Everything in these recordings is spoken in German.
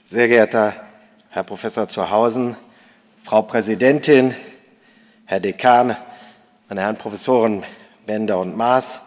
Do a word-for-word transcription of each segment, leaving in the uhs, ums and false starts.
Sehr geehrter Herr Professor Zurhausen, Frau Präsidentin, Herr Dekan, meine Herren Professoren Bender und Maas,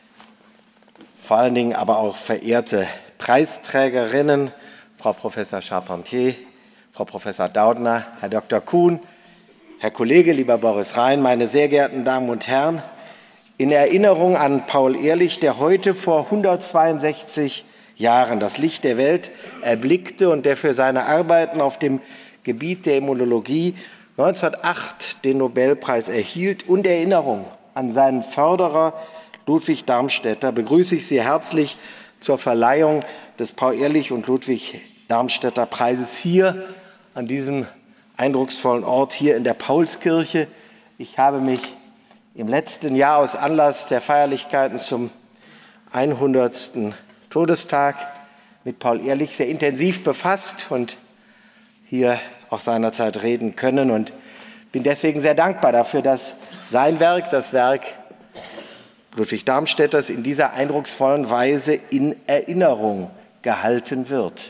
vor allen Dingen aber auch verehrte Preisträgerinnen, Frau Professor Charpentier, Frau Professor Daudner, Herr Doktor Kuhn, Herr Kollege, lieber Boris Rhein, meine sehr geehrten Damen und Herren, in Erinnerung an Paul Ehrlich, der heute vor hundertzweiundsechzig Jahren das Licht der Welt erblickte und der für seine Arbeiten auf dem Gebiet der Immunologie neunzehnhundertacht den Nobelpreis erhielt, und Erinnerung an seinen Förderer Ludwig Darmstädter begrüße ich Sie herzlich zur Verleihung des Paul-Ehrlich- und Ludwig-Darmstädter-Preises hier an diesem eindrucksvollen Ort, hier in der Paulskirche. Ich habe mich im letzten Jahr aus Anlass der Feierlichkeiten zum hundertsten Todestag mit Paul Ehrlich sehr intensiv befasst und hier auch seinerzeit reden können und bin deswegen sehr dankbar dafür, dass sein Werk, das Werk Ludwig Darmstädters, in dieser eindrucksvollen Weise in Erinnerung gehalten wird.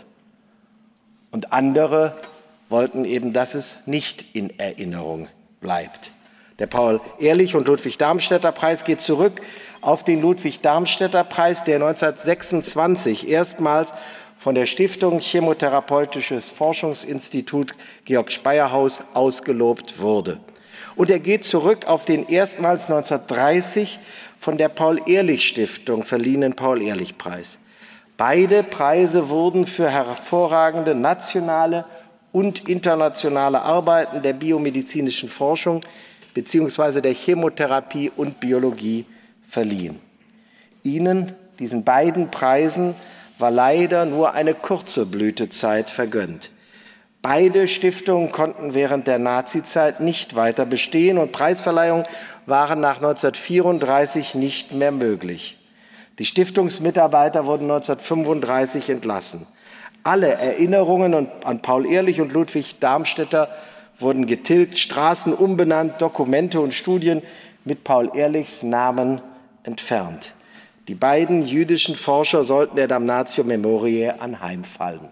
Und andere wollten eben, dass es nicht in Erinnerung bleibt. Der Paul-Ehrlich- und Ludwig-Darmstädter-Preis geht zurück auf den Ludwig-Darmstädter-Preis, der neunzehnhundertsechsundzwanzig erstmals von der Stiftung Chemotherapeutisches Forschungsinstitut Georg Speierhaus ausgelobt wurde. Und er geht zurück auf den erstmals neunzehnhundertdreißig von der Paul-Ehrlich-Stiftung verliehenen Paul-Ehrlich-Preis. Beide Preise wurden für hervorragende nationale und internationale Arbeiten der biomedizinischen Forschung bzw. der Chemotherapie und Biologie verliehen. Ihnen, diesen beiden Preisen, war leider nur eine kurze Blütezeit vergönnt. Beide Stiftungen konnten während der Nazizeit nicht weiter bestehen und Preisverleihungen waren nach neunzehnhundertvierunddreißig nicht mehr möglich. Die Stiftungsmitarbeiter wurden neunzehnhundertfünfunddreißig entlassen. Alle Erinnerungen an Paul Ehrlich und Ludwig Darmstädter wurden getilgt, Straßen umbenannt, Dokumente und Studien mit Paul Ehrlichs Namen entfernt. Die beiden jüdischen Forscher sollten der Damnatio Memoriae anheimfallen.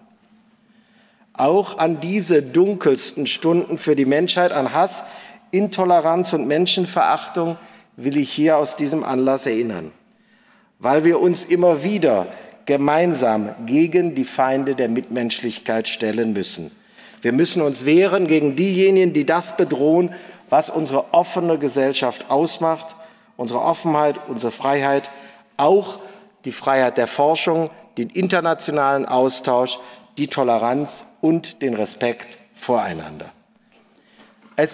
Auch an diese dunkelsten Stunden für die Menschheit, an Hass, Intoleranz und Menschenverachtung will ich hier aus diesem Anlass erinnern, weil wir uns immer wieder gemeinsam gegen die Feinde der Mitmenschlichkeit stellen müssen. Wir müssen uns wehren gegen diejenigen, die das bedrohen, was unsere offene Gesellschaft ausmacht, unsere Offenheit, unsere Freiheit, auch die Freiheit der Forschung, den internationalen Austausch, die Toleranz und den Respekt voreinander. Es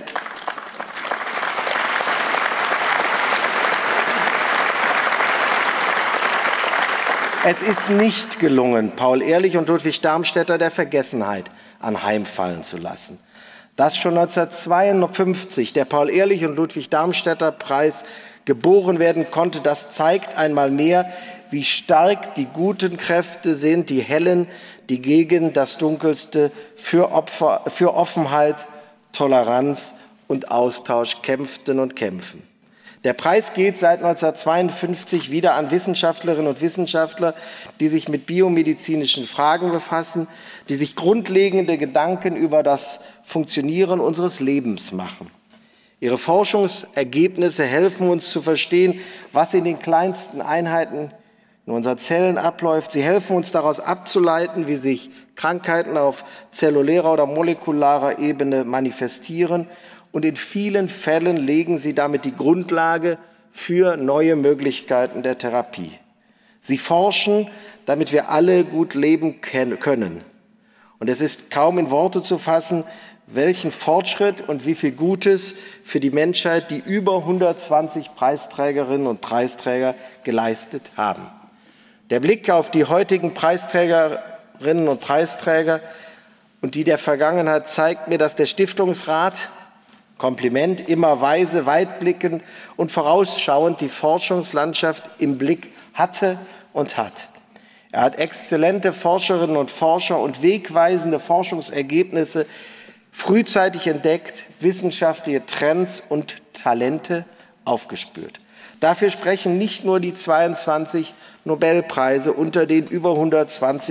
Es ist nicht gelungen, Paul Ehrlich und Ludwig Darmstädter der Vergessenheit anheimfallen zu lassen. Dass schon neunzehnhundertzweiundfünfzig der Paul-Ehrlich- und Ludwig-Darmstädter-Preis geboren werden konnte, das zeigt einmal mehr, wie stark die guten Kräfte sind, die hellen, die gegen das Dunkelste für, Opfer, für Offenheit, Toleranz und Austausch kämpften und kämpfen. Der Preis geht seit neunzehnhundertzweiundfünfzig wieder an Wissenschaftlerinnen und Wissenschaftler, die sich mit biomedizinischen Fragen befassen, die sich grundlegende Gedanken über das Funktionieren unseres Lebens machen. Ihre Forschungsergebnisse helfen uns zu verstehen, was in den kleinsten Einheiten in unseren Zellen abläuft. Sie helfen uns daraus abzuleiten, wie sich Krankheiten auf zellulärer oder molekularer Ebene manifestieren. Und in vielen Fällen legen sie damit die Grundlage für neue Möglichkeiten der Therapie. Sie forschen, damit wir alle gut leben können. Und es ist kaum in Worte zu fassen, welchen Fortschritt und wie viel Gutes für die Menschheit die über hundertzwanzig Preisträgerinnen und Preisträger geleistet haben. Der Blick auf die heutigen Preisträgerinnen und Preisträger und die der Vergangenheit zeigt mir, dass der Stiftungsrat, Kompliment, immer weise, weitblickend und vorausschauend die Forschungslandschaft im Blick hatte und hat. Er hat exzellente Forscherinnen und Forscher und wegweisende Forschungsergebnisse frühzeitig entdeckt, wissenschaftliche Trends und Talente aufgespürt. Dafür sprechen nicht nur die zweiundzwanzig Nobelpreise unter den über hundertzwanzig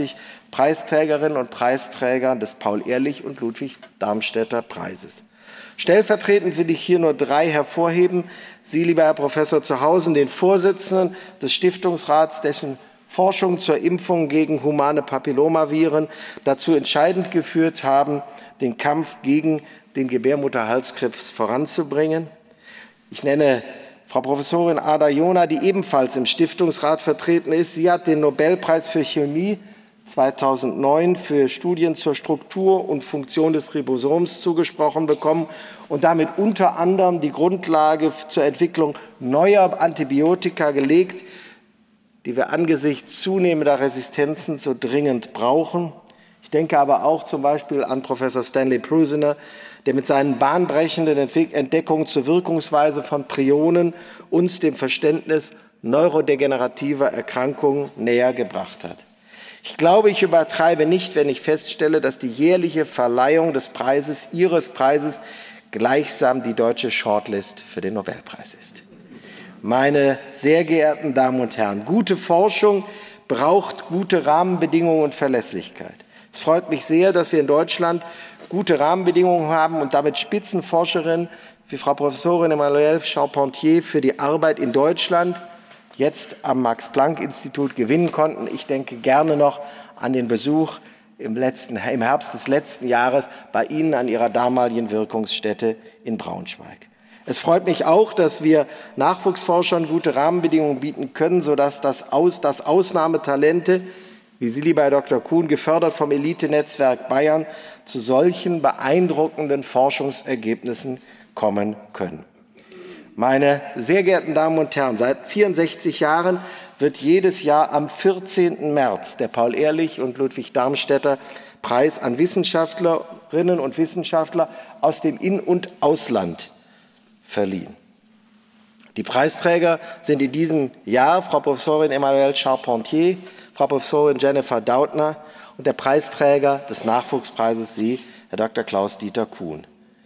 Preisträgerinnen und Preisträgern des Paul-Ehrlich- und Ludwig-Darmstädter-Preises. Stellvertretend will ich hier nur drei hervorheben. Sie, lieber Herr Professor Zuhausen, den Vorsitzenden des Stiftungsrats, dessen Forschung zur Impfung gegen humane Papillomaviren dazu entscheidend geführt haben, den Kampf gegen den Gebärmutterhalskrebs voranzubringen. Ich nenne Frau Professorin Ada Jona, die ebenfalls im Stiftungsrat vertreten ist. Sie hat den Nobelpreis für Chemie zweitausendneun für Studien zur Struktur und Funktion des Ribosoms zugesprochen bekommen und damit unter anderem die Grundlage zur Entwicklung neuer Antibiotika gelegt, die wir angesichts zunehmender Resistenzen so dringend brauchen. Ich denke aber auch zum Beispiel an Professor Stanley Prusiner, der mit seinen bahnbrechenden Entdeckungen zur Wirkungsweise von Prionen uns dem Verständnis neurodegenerativer Erkrankungen näher gebracht hat. Ich glaube, ich übertreibe nicht, wenn ich feststelle, dass die jährliche Verleihung des Preises, Ihres Preises, gleichsam die deutsche Shortlist für den Nobelpreis ist. Meine sehr geehrten Damen und Herren, gute Forschung braucht gute Rahmenbedingungen und Verlässlichkeit. Es freut mich sehr, dass wir in Deutschland gute Rahmenbedingungen haben und damit Spitzenforscherinnen wie Frau Professorin Emmanuelle Charpentier für die Arbeit in Deutschland jetzt am Max-Planck-Institut gewinnen konnten. Ich denke gerne noch an den Besuch im, letzten, im Herbst des letzten Jahres bei Ihnen an Ihrer damaligen Wirkungsstätte in Braunschweig. Es freut mich auch, dass wir Nachwuchsforschern gute Rahmenbedingungen bieten können, sodass das Aus, dass Ausnahmetalente, wie Sie, lieber Herr Doktor Kuhn, gefördert vom Elite-Netzwerk Bayern, zu solchen beeindruckenden Forschungsergebnissen kommen können. Meine sehr geehrten Damen und Herren, seit vierundsechzig Jahren wird jedes Jahr am vierzehnten März der Paul-Ehrlich- und Ludwig-Darmstädter Preis an Wissenschaftlerinnen und Wissenschaftler aus dem In- und Ausland verliehen. Die Preisträger sind in diesem Jahr Frau Professorin Emmanuelle Charpentier, Frau Professorin Jennifer Doudna und der Preisträger des Nachwuchspreises, Sie, Herr Doktor Klaus-Dieter Kuhn.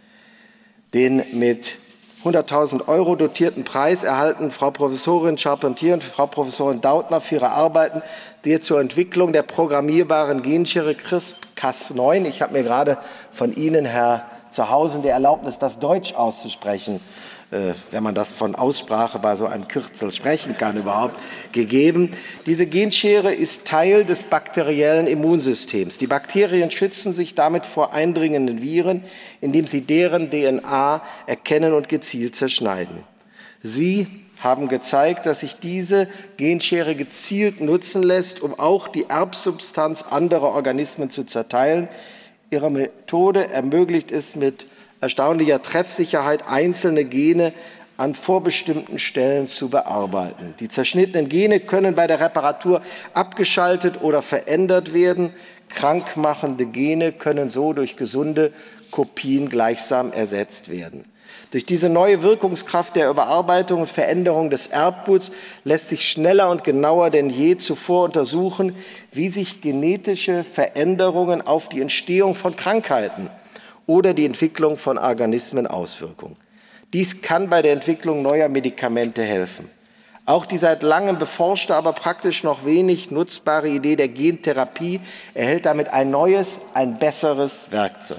Den mit hunderttausend Euro dotierten Preis erhalten Frau Professorin Charpentier und Frau Professorin Doudna für ihre Arbeiten, die zur Entwicklung der programmierbaren Genschere CRISPR Cas neun, ich habe mir gerade von Ihnen, Herr Zuhausen, die Erlaubnis, das Deutsch auszusprechen, äh, wenn man das von Aussprache bei so einem Kürzel sprechen kann, überhaupt gegeben. Diese Genschere ist Teil des bakteriellen Immunsystems. Die Bakterien schützen sich damit vor eindringenden Viren, indem sie deren D N A erkennen und gezielt zerschneiden. Sie haben gezeigt, dass sich diese Genschere gezielt nutzen lässt, um auch die Erbsubstanz anderer Organismen zu zerteilen. Ihre Methode ermöglicht es mit erstaunlicher Treffsicherheit, einzelne Gene an vorbestimmten Stellen zu bearbeiten. Die zerschnittenen Gene können bei der Reparatur abgeschaltet oder verändert werden. Krankmachende Gene können so durch gesunde Kopien gleichsam ersetzt werden. Durch diese neue Wirkungskraft der Überarbeitung und Veränderung des Erbguts lässt sich schneller und genauer denn je zuvor untersuchen, wie sich genetische Veränderungen auf die Entstehung von Krankheiten oder die Entwicklung von Organismen auswirken. Dies kann bei der Entwicklung neuer Medikamente helfen. Auch die seit langem beforschte, aber praktisch noch wenig nutzbare Idee der Gentherapie erhält damit ein neues, ein besseres Werkzeug.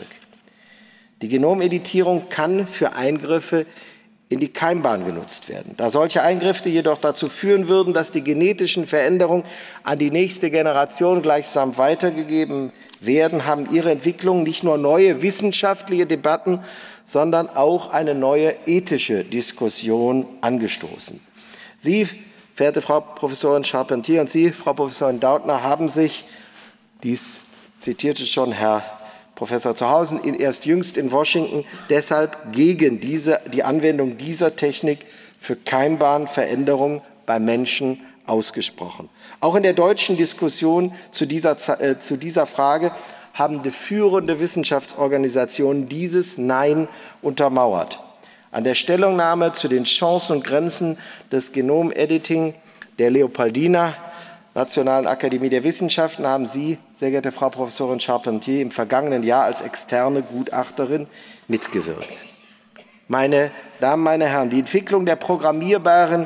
Die Genomeditierung kann für Eingriffe in die Keimbahn genutzt werden. Da solche Eingriffe jedoch dazu führen würden, dass die genetischen Veränderungen an die nächste Generation gleichsam weitergegeben werden, haben ihre Entwicklungen nicht nur neue wissenschaftliche Debatten, sondern auch eine neue ethische Diskussion angestoßen. Sie, verehrte Frau Professorin Charpentier, und Sie, Frau Professorin Doudna, haben sich, dies zitierte schon Herr Professor Zuhausen, in erst jüngst in Washington, deshalb gegen diese, die Anwendung dieser Technik für Keimbahnveränderung bei Menschen ausgesprochen. Auch in der deutschen Diskussion zu dieser, äh, zu dieser Frage haben die führende Wissenschaftsorganisationen dieses Nein untermauert. An der Stellungnahme zu den Chancen und Grenzen des Genomediting der Leopoldina Nationalen Akademie der Wissenschaften haben Sie, sehr geehrte Frau Professorin Charpentier, im vergangenen Jahr als externe Gutachterin mitgewirkt. Meine Damen, meine Herren, die Entwicklung der programmierbaren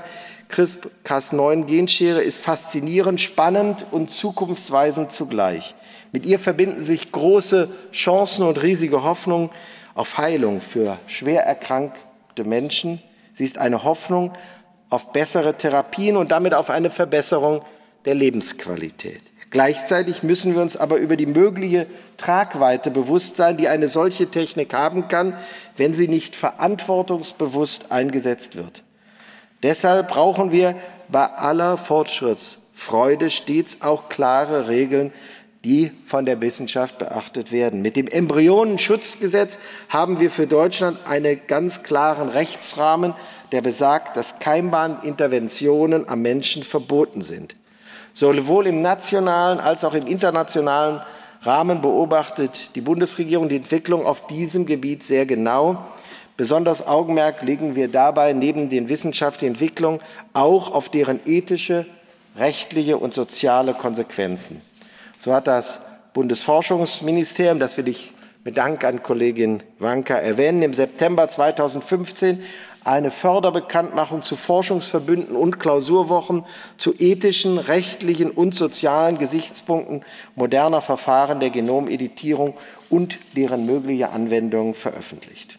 CRISPR-Cas neun Genschere ist faszinierend, spannend und zukunftsweisend zugleich. Mit ihr verbinden sich große Chancen und riesige Hoffnungen auf Heilung für schwer erkrankte Menschen. Sie ist eine Hoffnung auf bessere Therapien und damit auf eine Verbesserung der Lebensqualität. Gleichzeitig müssen wir uns aber über die mögliche Tragweite bewusst sein, die eine solche Technik haben kann, wenn sie nicht verantwortungsbewusst eingesetzt wird. Deshalb brauchen wir bei aller Fortschrittsfreude stets auch klare Regeln, die von der Wissenschaft beachtet werden. Mit dem Embryonenschutzgesetz haben wir für Deutschland einen ganz klaren Rechtsrahmen, der besagt, dass Keimbahninterventionen am Menschen verboten sind. Sowohl im nationalen als auch im internationalen Rahmen beobachtet die Bundesregierung die Entwicklung auf diesem Gebiet sehr genau. Besonders Augenmerk legen wir dabei neben den wissenschaftlichen Entwicklungen auch auf deren ethische, rechtliche und soziale Konsequenzen. So hat das Bundesforschungsministerium, das will ich mit Dank an Kollegin Wanka erwähnen, im September zweitausendfünfzehn eine Förderbekanntmachung zu Forschungsverbünden und Klausurwochen zu ethischen, rechtlichen und sozialen Gesichtspunkten moderner Verfahren der Genomeditierung und deren mögliche Anwendungen veröffentlicht.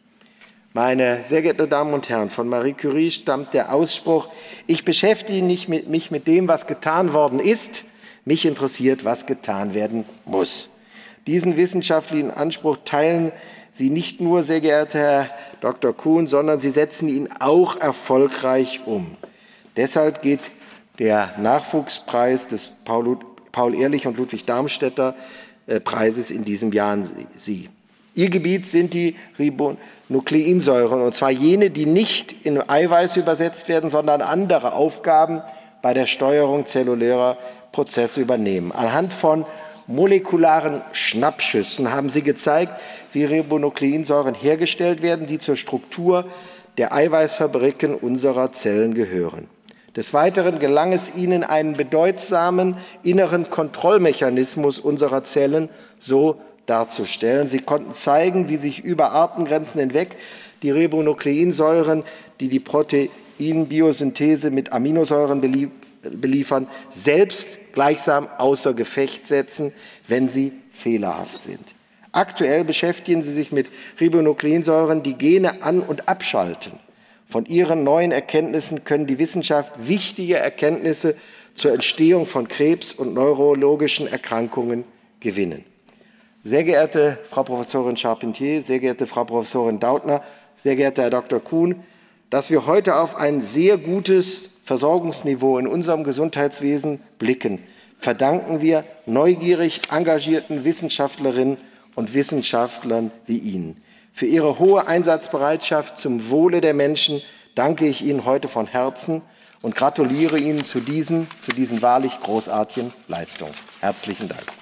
Meine sehr geehrten Damen und Herren, von Marie Curie stammt der Ausspruch: Ich beschäftige mich mit, mich mit dem, was getan worden ist, mich interessiert, was getan werden muss. Diesen wissenschaftlichen Anspruch teilen Sie nicht nur, sehr geehrter Herr Doktor Kuhn, sondern Sie setzen ihn auch erfolgreich um. Deshalb geht der Nachwuchspreis des Paul-Ehrlich- und Ludwig-Darmstädter-Preises in diesem Jahr an Sie. Ihr Gebiet sind die Ribonukleinsäuren, und zwar jene, die nicht in Eiweiß übersetzt werden, sondern andere Aufgaben bei der Steuerung zellulärer Prozesse übernehmen. Anhand von molekularen Schnappschüssen haben Sie gezeigt, wie Ribonukleinsäuren hergestellt werden, die zur Struktur der Eiweißfabriken unserer Zellen gehören. Des Weiteren gelang es Ihnen, einen bedeutsamen inneren Kontrollmechanismus unserer Zellen so darzustellen. Sie konnten zeigen, wie sich über Artengrenzen hinweg die Ribonukleinsäuren, die die Proteinbiosynthese mit Aminosäuren beliefern, selbst gleichsam außer Gefecht setzen, wenn sie fehlerhaft sind. Aktuell beschäftigen Sie sich mit Ribonukleinsäuren, die Gene an- und abschalten. Von Ihren neuen Erkenntnissen können die Wissenschaft wichtige Erkenntnisse zur Entstehung von Krebs und neurologischen Erkrankungen gewinnen. Sehr geehrte Frau Professorin Charpentier, sehr geehrte Frau Professorin Dautner, sehr geehrter Herr Doktor Kuhn, dass wir heute auf ein sehr gutes Versorgungsniveau in unserem Gesundheitswesen blicken, verdanken wir neugierig engagierten Wissenschaftlerinnen und Wissenschaftlern wie Ihnen. Für Ihre hohe Einsatzbereitschaft zum Wohle der Menschen danke ich Ihnen heute von Herzen und gratuliere Ihnen zu diesen, zu diesen wahrlich großartigen Leistungen. Herzlichen Dank.